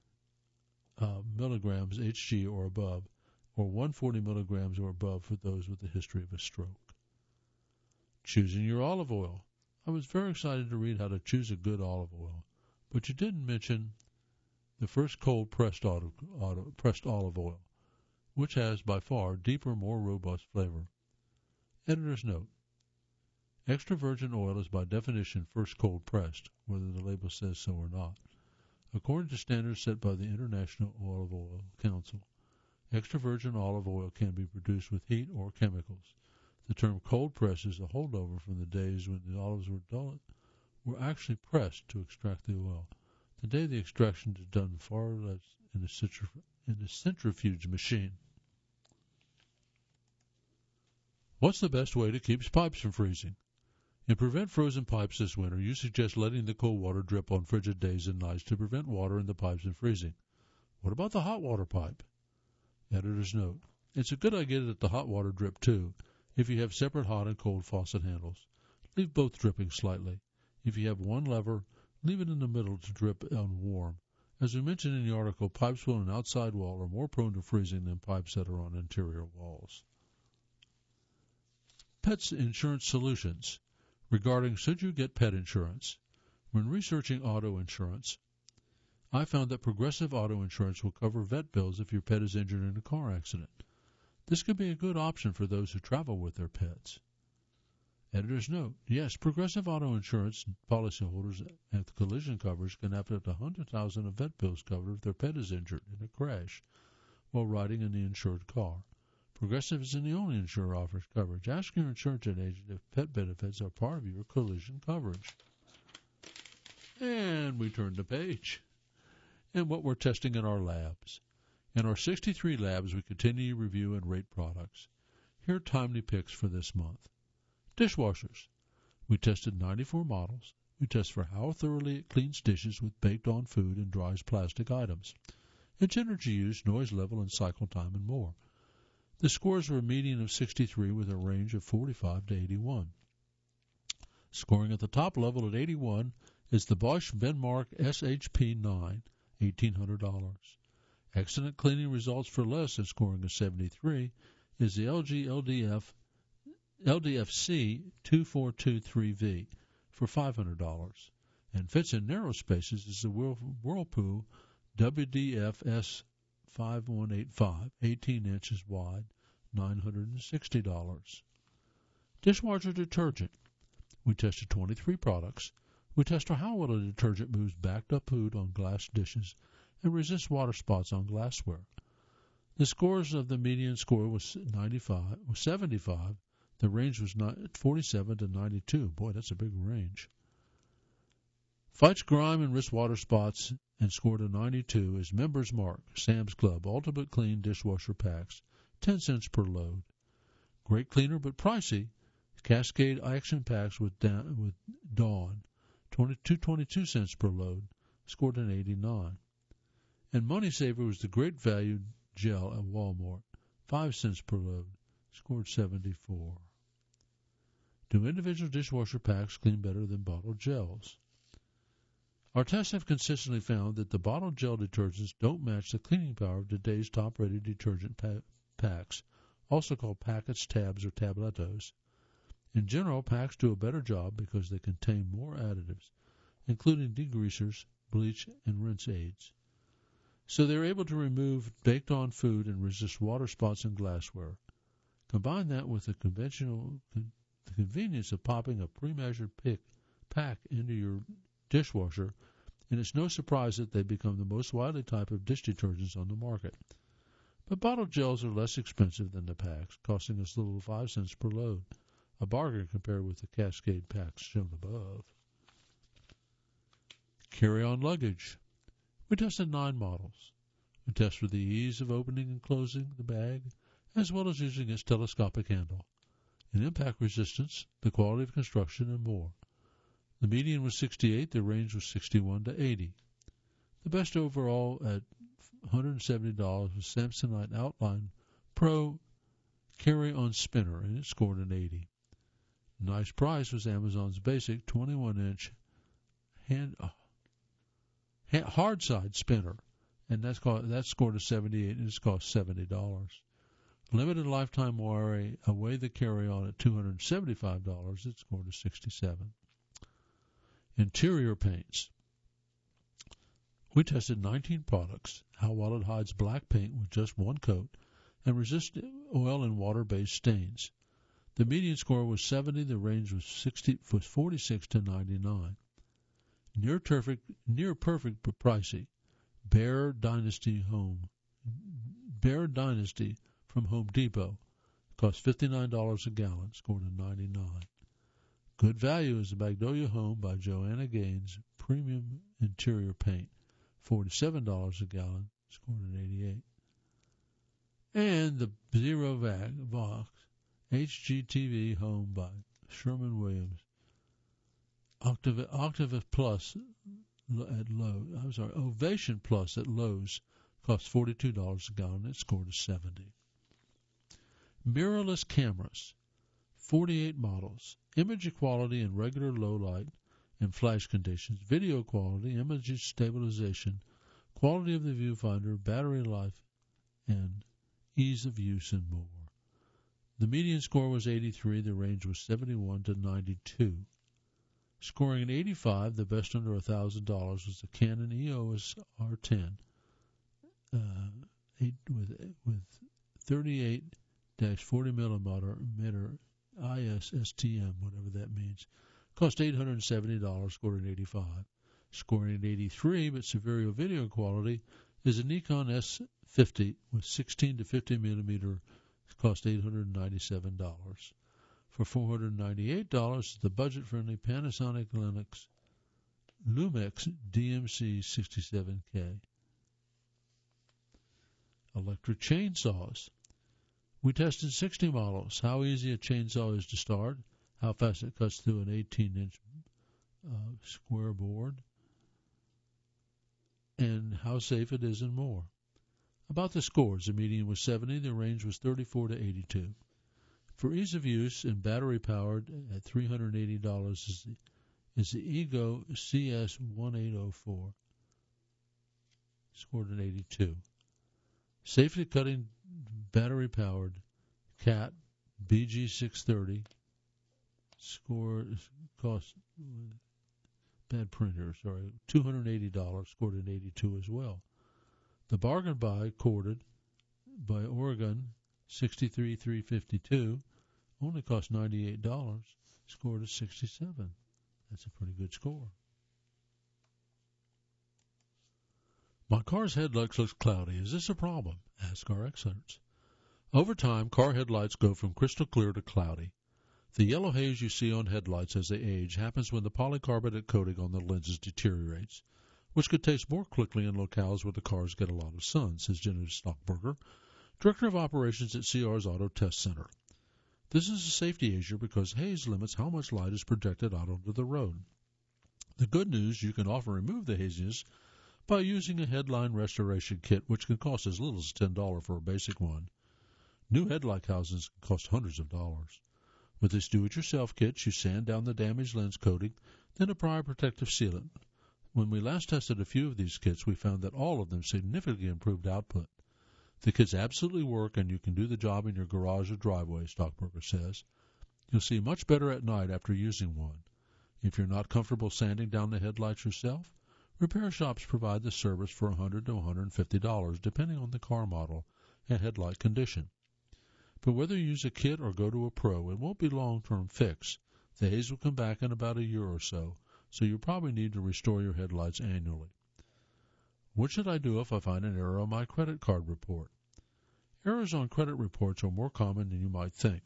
milligrams Hg or above, or 140 milligrams or above for those with a history of a stroke. Choosing your olive oil. I was very excited to read how to choose a good olive oil, but you didn't mention the first cold pressed olive oil, which has by far deeper, more robust flavor. Editor's note. Extra virgin oil is by definition first cold pressed, whether the label says so or not. According to standards set by the International Olive Oil Council, extra virgin olive oil can be produced with heat or chemicals. The term cold press is a holdover from the days when the olives were actually pressed to extract the oil. Today the extraction is done far less in the centrifuge machine. What's the best way to keep pipes from freezing? To prevent frozen pipes this winter, you suggest letting the cold water drip on frigid days and nights to prevent water in the pipes from freezing. What about the hot water pipe? Editor's note. It's a good idea that the hot water drip too, if you have separate hot and cold faucet handles. Leave both dripping slightly. If you have one lever, leave it in the middle to drip on warm. As we mentioned in the article, pipes on an outside wall are more prone to freezing than pipes that are on interior walls. Pets Insurance Solutions. Regarding should you get pet insurance? When researching auto insurance, I found that Progressive Auto Insurance will cover vet bills if your pet is injured in a car accident. This could be a good option for those who travel with their pets. Editor's note. Yes, Progressive Auto Insurance policyholders at collision coverage can have up to $100,000 of vet bills covered if their pet is injured in a crash while riding in the insured car. Progressive isn't the only insurer offers coverage. Ask your insurance agent if pet benefits are part of your collision coverage. And we turn the page. And what we're testing in our labs. In our 63 labs, we continue to review and rate products. Here are timely picks for this month. Dishwashers. We tested 94 models. We test for how thoroughly it cleans dishes with baked-on food and dries plastic items, its energy use, noise level, and cycle time, and more. The scores were a median of 63 with a range of 45 to 81. Scoring at the top level at 81 is the Bosch Benmark SHP9, $1,800. Excellent cleaning results for less and scoring a 73 is the LG LDFC 2423V for $500. And fits in narrow spaces is the Whirlpool WDF-S 5185, 18 inches wide, $960. Dishwasher detergent. We tested 23 products. We tested how well a detergent moves backed up food on glass dishes and resists water spots on glassware. The scores of the median score was 75. The range was 47 to 92. Boy, that's a big range. Fights grime and risks water spots and scored a 92 is Members Mark, Sam's Club, Ultimate Clean Dishwasher Packs, 10 cents per load. Great cleaner but pricey. Cascade Action Packs with Dawn, 22 cents per load, scored an 89. And Money Saver was the Great Value Gel at Walmart, 5 cents per load, scored 74. Do individual dishwasher packs clean better than bottled gels? Our tests have consistently found that the bottled gel detergents don't match the cleaning power of today's top-rated detergent packs, also called packets, tabs, or tablettos. In general, packs do a better job because they contain more additives, including degreasers, bleach, and rinse aids. So they're able to remove baked-on food and resist water spots in glassware. Combine that with the convenience of popping a pre-measured pack into your dishwasher, and it's no surprise that they become the most widely type of dish detergents on the market. But bottled gels are less expensive than the packs, costing as little as 5 cents per load, a bargain compared with the Cascade packs shown above. Carry-on luggage. We tested 9 models. We tested for the ease of opening and closing the bag, as well as using its telescopic handle, and impact resistance, the quality of construction, and more. The median was 68, the range was 61 to 80. The best overall at $170 was Samsonite Outline Pro Carry-On Spinner, and it scored an 80. Nice price was Amazon's basic 21-inch hard side spinner, and that scored a 78, and it's cost $70. Limited lifetime warranty away the carry-on at $275. It scored a 67. Interior paints. We tested 19 products, how well it hides black paint with just one coat, and resists oil and water-based stains. The median score was 70. The range was 46 to 99. Near perfect but pricey. Bear Dynasty from Home Depot cost $59 a gallon, scored a 99. Good value is the Magnolia Home by Joanna Gaines Premium Interior Paint, $47 a gallon, scored an 88. And the Zero Vox HGTV Home by Sherman Williams Octavia Plus at Lowe's. Ovation Plus at Lowe's cost $42 a gallon. It scored a 70. Mirrorless cameras, 48 models, image quality in regular low light and flash conditions, video quality, image stabilization, quality of the viewfinder, battery life, and ease of use and more. The median score was 83. The range was 71 to 92. Scoring an 85, the best under $1,000 was the Canon EOS R10 with 38-40 millimeter ISSTM, whatever that means. Cost $870, scored an 85. Scoring an 83, but superior video quality, is a Nikon S50 with 16 to 50 millimeter. Cost $897. For $498 is the budget-friendly Panasonic Lumix DMC 67K. Electric chainsaws. We tested 60 models, how easy a chainsaw is to start, how fast it cuts through an 18-inch square board, and how safe it is and more. About the scores, the median was 70, the range was 34 to 82. For ease of use and battery-powered at $380 is the Ego CS1804, scored an 82. Safely cutting battery-powered CAT BG630 cost bad printer, sorry, $280, scored an 82 as well. The bargain buy corded by Oregon 63352 only cost $98, scored a 67. That's a pretty good score. My car's headlights looks cloudy. Is this a problem? Ask our experts. Over time, car headlights go from crystal clear to cloudy. The yellow haze you see on headlights as they age happens when the polycarbonate coating on the lenses deteriorates, which could taste more quickly in locales where the cars get a lot of sun, says Jenna Stockberger, Director of Operations at CR's Auto Test Center. This is a safety issue because haze limits how much light is projected out onto the road. The good news, you can often remove the haziness by using a headline restoration kit, which can cost as little as $10 for a basic one. New headlight housings can cost hundreds of dollars. With this do-it-yourself kit, you sand down the damaged lens coating, then apply a protective sealant. When we last tested a few of these kits, we found that all of them significantly improved output. The kits absolutely work, and you can do the job in your garage or driveway, Stockberger says. You'll see much better at night after using one. If you're not comfortable sanding down the headlights yourself, repair shops provide the service for $100 to $150, depending on the car model and headlight condition. But whether you use a kit or go to a pro, it won't be a long-term fix. The haze will come back in about a year or so you probably need to restore your headlights annually. What should I do if I find an error on my credit card report? Errors on credit reports are more common than you might think.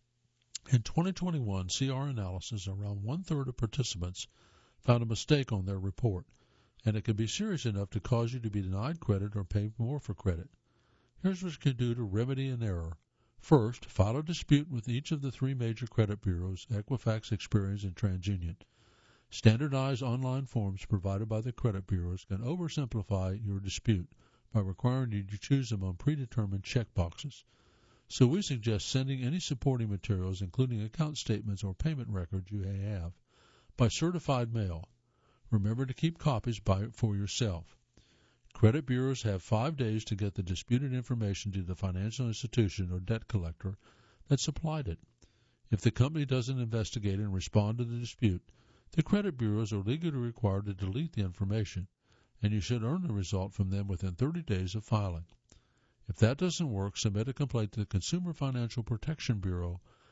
In 2021, CR analysis, around one-third of participants found a mistake on their report, and it can be serious enough to cause you to be denied credit or pay more for credit. Here's what you can do to remedy an error. First, file a dispute with each of the three major credit bureaus, Equifax, Experian, and TransUnion. Standardized online forms provided by the credit bureaus can oversimplify your dispute by requiring you to choose them on predetermined checkboxes. So we suggest sending any supporting materials, including account statements or payment records you may have, by certified mail. Remember to keep copies for yourself. Credit bureaus have 5 days to get the disputed information to the financial institution or debt collector that supplied it. If the company doesn't investigate and respond to the dispute, the credit bureaus are legally required to delete the information, and you should earn the result from them within 30 days of filing. If that doesn't work, submit a complaint to the Consumer Financial Protection Bureau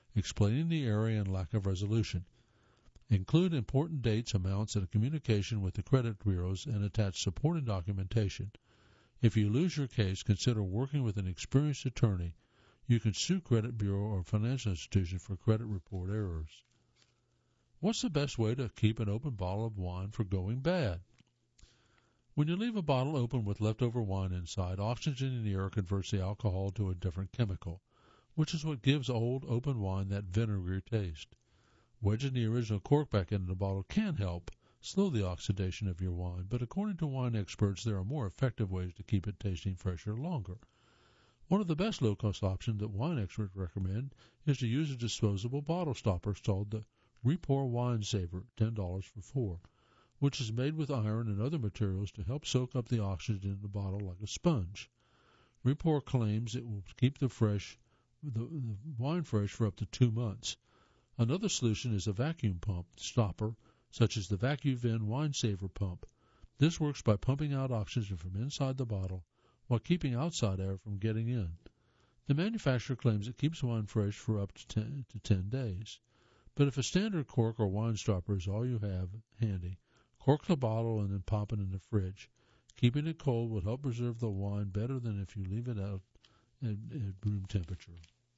explaining the area and lack of resolution. Include important dates, amounts, and communication with the credit bureaus and attach supporting documentation. If you lose your case, consider working with an experienced attorney. You can sue credit bureau or financial institution for credit report errors. What's the best way to keep an open bottle of wine from going bad? When you leave a bottle open with leftover wine inside, oxygen in the air converts the alcohol to a different chemical, which is what gives old, open wine that vinegary taste. Wedging the original cork back into the bottle can help slow the oxidation of your wine, but according to wine experts, there are more effective ways to keep it tasting fresher longer. One of the best low-cost options that wine experts recommend is to use a disposable bottle stopper called the Repour Wine Saver, $10 for 4, which is made with iron and other materials to help soak up the oxygen in the bottle like a sponge. Repour claims it will keep the wine fresh for up to 2 months. Another solution is a vacuum pump stopper, such as the VacuVin Wine Saver pump. This works by pumping out oxygen from inside the bottle while keeping outside air from getting in. The manufacturer claims it keeps wine fresh for up to 10 days. But if a standard cork or wine stopper is all you have handy, cork the bottle and then pop it in the fridge. Keeping it cold will help preserve the wine better than if you leave it out at room temperature.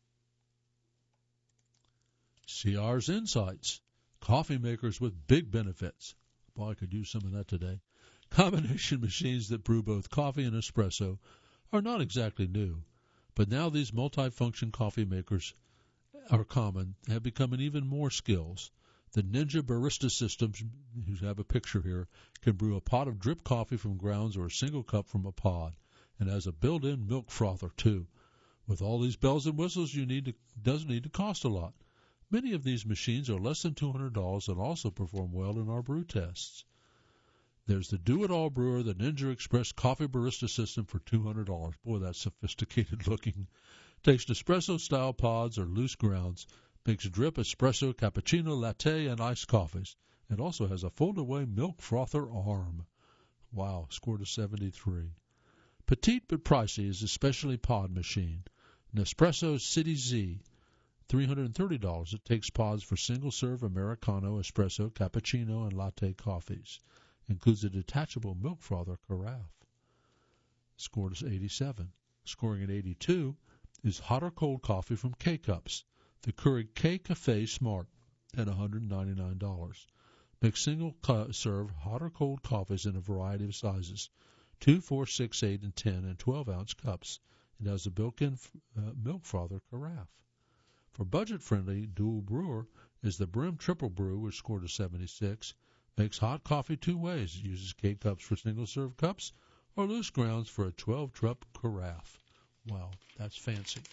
CR's Insights. Coffee makers with big benefits. Boy, I could use some of that today. Combination machines that brew both coffee and espresso are not exactly new, but now these multifunction coffee makers are common, have become an even more skills. The Ninja Barista systems, you have a picture here, can brew a pot of drip coffee from grounds or a single cup from a pod, and has a built-in milk frother too. With all these bells and whistles, doesn't need to cost a lot. Many of these machines are less than $200 and also perform well in our brew tests. There's the do-it-all brewer, the Ninja Express Coffee Barista System for $200. Boy, that's sophisticated looking. Takes espresso-style pods or loose grounds, makes drip, espresso, cappuccino, latte, and iced coffees. It also has a fold-away milk frother arm. Wow, scored a 73. Petite but pricey is a specialty pod machine. Nespresso City Z, $330. It takes pods for single-serve Americano, espresso, cappuccino, and latte coffees. Includes a detachable milk frother carafe. Scored is 87. Scoring at 82 is hot or cold coffee from K-Cups. The Keurig K-Cafe Smart at $199. Makes single-serve hot or cold coffees in a variety of sizes, 2, 4, 6, 8, and 10, and 12-ounce cups. It has a built-in milk frother carafe. For budget-friendly dual brewer is the Brim Triple Brew, which scored a 76. Makes hot coffee 2 ways. It uses K-Cups for single-serve cups or loose grounds for a 12-cup carafe. Wow, that's fancy.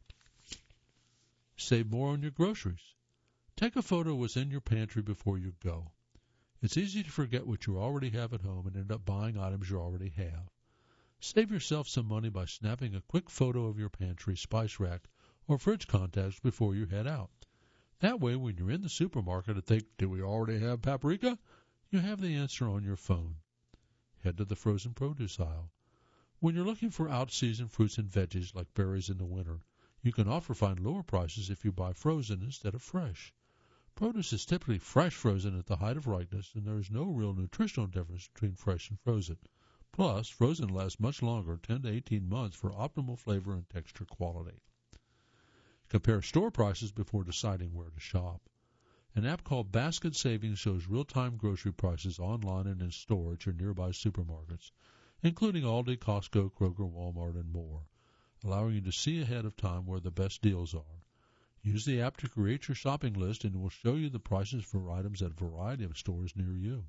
Save more on your groceries. Take a photo of what's in your pantry before you go. It's easy to forget what you already have at home and end up buying items you already have. Save yourself some money by snapping a quick photo of your pantry, spice rack, or fridge contacts before you head out. That way, when you're in the supermarket and think, do we already have paprika? You have the answer on your phone. Head to the frozen produce aisle. When you're looking for out-season fruits and veggies like berries in the winter, you can often find lower prices if you buy frozen instead of fresh. Produce is typically fresh frozen at the height of ripeness, and there is no real nutritional difference between fresh and frozen. Plus, frozen lasts much longer, 10 to 18 months, for optimal flavor and texture quality. Compare store prices before deciding where to shop. An app called Basket Savings shows real-time grocery prices online and in store at your nearby supermarkets, including Aldi, Costco, Kroger, Walmart, and more, allowing you to see ahead of time where the best deals are. Use the app to create your shopping list, and it will show you the prices for items at a variety of stores near you.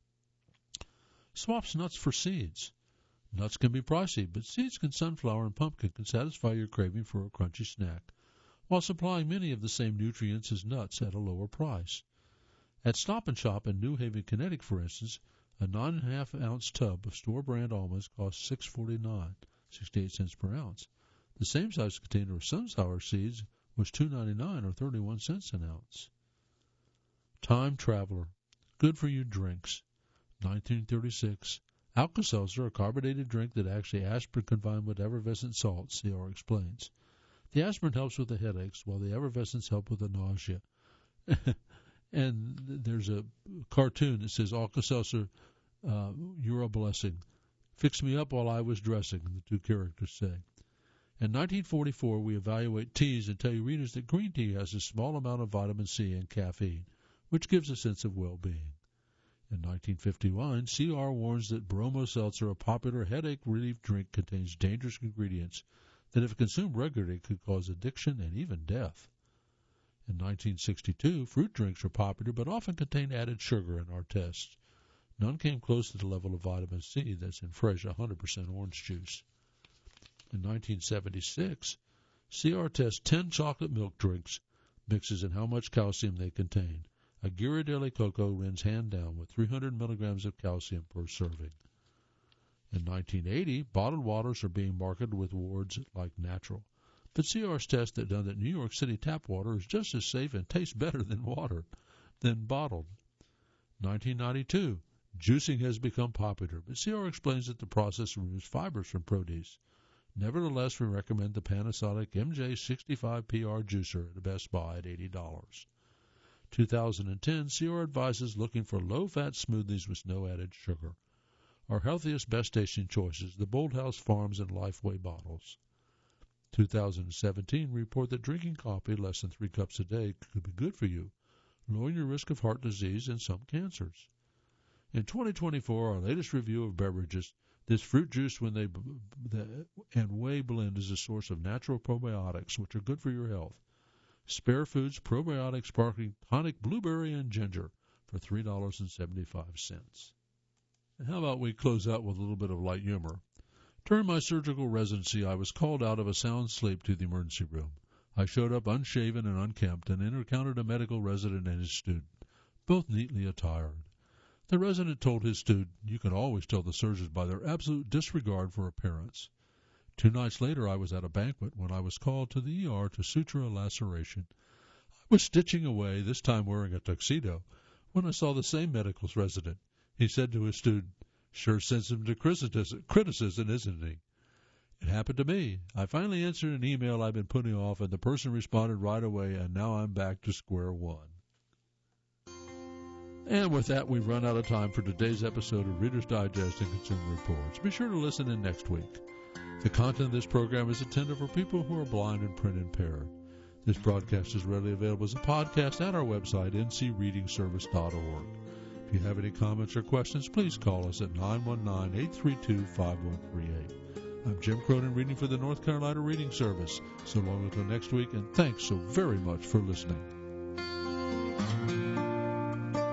Swaps nuts for seeds. Nuts can be pricey, but seeds like sunflower and pumpkin can satisfy your craving for a crunchy snack, while supplying many of the same nutrients as nuts at a lower price. At Stop & Shop in New Haven, Connecticut, for instance, a 9.5-ounce tub of store-brand almonds costs $6.49, 68 cents per ounce. The same size container of sunflower seeds was $2.99 or 31 cents an ounce. Time Traveler. Good for you drinks. 1936. Alka-Seltzer, a carbonated drink that actually aspirin combined with effervescent salt, CR explains. The aspirin helps with the headaches, while the effervescents help with the nausea. And there's a cartoon that says, Alka-Seltzer, you're a blessing. Fix me up while I was dressing, the two characters say. In 1944, we evaluate teas and tell you readers that green tea has a small amount of vitamin C and caffeine, which gives a sense of well-being. In 1951, CR warns that Bromo Seltzer, a popular headache relief drink, contains dangerous ingredients that, if consumed regularly, could cause addiction and even death. In 1962, fruit drinks were popular but often contained added sugar in our tests. None came close to the level of vitamin C that's in fresh 100% orange juice. In 1976, CR tests 10 chocolate milk drinks mixes and how much calcium they contain. A Ghirardelli Cocoa wins hand down with 300 milligrams of calcium per serving. In 1980, bottled waters are being marketed with words like natural. But CR's test that done that New York City tap water is just as safe and tastes better than bottled. 1992, juicing has become popular, but CR explains that the process removes fibers from produce. Nevertheless, we recommend the Panasonic MJ65PR juicer at Best Buy at $80. 2010, CR advises looking for low-fat smoothies with no added sugar. Our healthiest, best-tasting choices, the Bolthouse Farms and Lifeway bottles. 2017 report that drinking coffee less than 3 cups a day could be good for you, lowering your risk of heart disease and some cancers. In 2024, our latest review of beverages, this fruit juice and whey blend is a source of natural probiotics, which are good for your health. Spare Foods Probiotic Sparkling Tonic Blueberry and Ginger for $3.75. And how about we close out with a little bit of light humor? During my surgical residency, I was called out of a sound sleep to the emergency room. I showed up unshaven and unkempt and encountered a medical resident and his student, both neatly attired. The resident told his student, "You can always tell the surgeons by their absolute disregard for appearance." 2 nights later, I was at a banquet when I was called to the ER to suture a laceration. I was stitching away, this time wearing a tuxedo, when I saw the same medical resident. He said to his student, "Sure sensitive to criticism, isn't he?" It happened to me. I finally answered an email I've been putting off, and the person responded right away, and now I'm back to square one. And with that, we've run out of time for today's episode of Reader's Digest and Consumer Reports. Be sure to listen in next week. The content of this program is intended for people who are blind and print impaired. This broadcast is readily available as a podcast at our website, ncreadingservice.org. If you have any comments or questions, please call us at 919-832-5138. I'm Jim Cronin, reading for the North Carolina Reading Service. So long until next week, and thanks so very much for listening.